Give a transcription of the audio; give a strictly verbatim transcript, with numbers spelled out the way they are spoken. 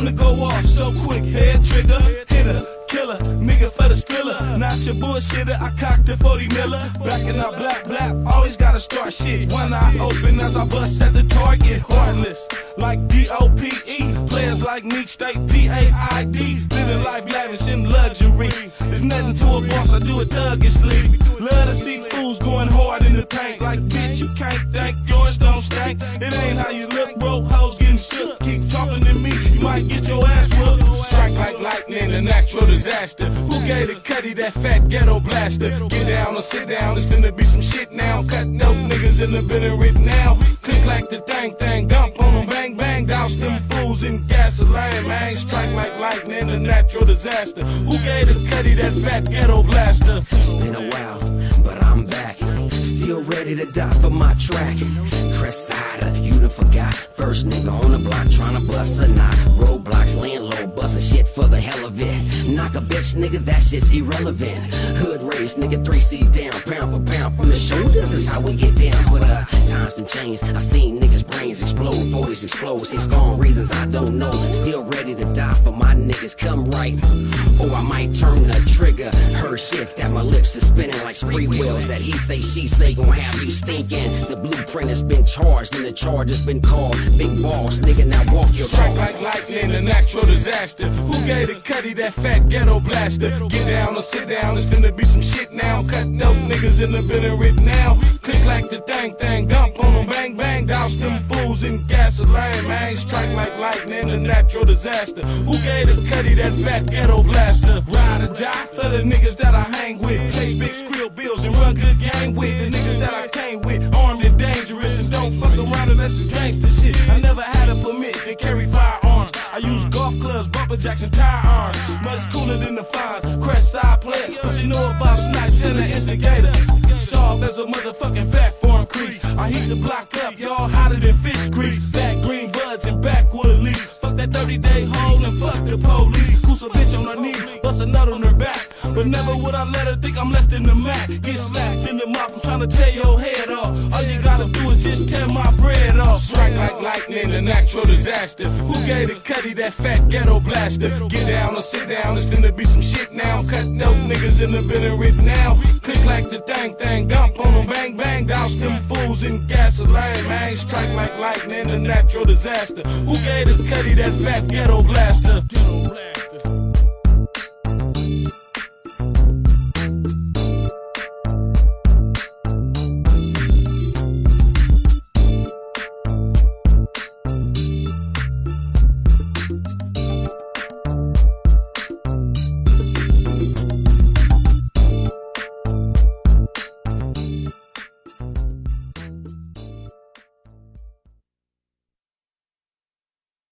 finna go off so quick. Head trigger, hitter, killer, nigga for the skrilla. Not your bullshitter, I cocked the forty miller. Back in our black, black, always gotta start shit. One eye open as I bust at the target. Heartless, like D O P E. Players like me stay P A I D. Living life lavish in luxury. There's nothing to a boss, I do it thuggishly. Love to see fools going hard in the tank. Like, bitch, you can't think yours don't stank. It ain't how you look, bro, hoes getting shook. Keep talking to me, you might get your ass whooped. Strike like lightning, a natural disaster. Who gave the cutty that fat ghetto blaster? Get down or sit down, it's finna be some shit now. Cut dope niggas in the building right now. Click like the thang thang, dump on them, bang bang. Douse them fools in gasoline, man. Strike like lightning, a natural disaster. Who gave the cutty that fat ghetto blaster? It's been a while, but I'm back. Still ready to die for my track. Crestside, you done forgot. First nigga on the block tryna bust a knot. Roadblocks, laying low, bustin' shit for the hell of it. Knock a bitch, nigga, that shit's irrelevant. Hood race, nigga, three C down, pound for pound from the shoulders is how we get down. But uh, times done changed. I seen niggas' brains explode, forties explode. Six gone reasons I don't know. Still ready to die for my niggas. Come right, or I might turn the trigger. Heard shit that my lips is spinning like spree wheels. That he say, she say, gon' have you stinking. The blueprint has been charged and the charge has been called. Big boss, nigga, now walk your Strike talk. like lightning, a natural disaster. Who gave the cutty that fat ghetto blaster? Get down or sit down, it's finna be some shit now. Cut dope niggas in the building right now. Click like the thang thang, dump on them, bang bang. Douse them fools in gasoline, man. Strike like lightning, a natural disaster. Who gave the cutty that fat ghetto blaster? Ride or die for the niggas that I hang with. Chase big skrill bills and run good game with. The niggas that I came with, armed and dangerous. And don't fuck around unless it's gangsta shit. I never had a permit to carry firearms. I use golf clubs, bumper jacks, and tire arms. Much cooler than the fines, crest side player. What you know about snipes and the instigator? Sharp as a motherfucking fat form crease. I heat the block up, y'all hotter than fish grease. Back green buds and backwood leaves. Fuck that thirty day hole and fuck the police. Who's a bitch on her knee, bust a nut on her back. But never would I let her think I'm less than the Mac. Get slapped in the mouth, I'm trying to tear your head off. All you gotta do is just tear my bread off. Strike like lightning, a natural disaster. Who gave the cutty that fat ghetto blaster? Get down or sit down, it's finna be some shit now. Cut dope niggas in the building right now. Click like the thang thang, dump on them, bang bang. Douse them fools in gasoline, man. Strike like lightning, a natural disaster. Who gave the cutty that fat ghetto blaster?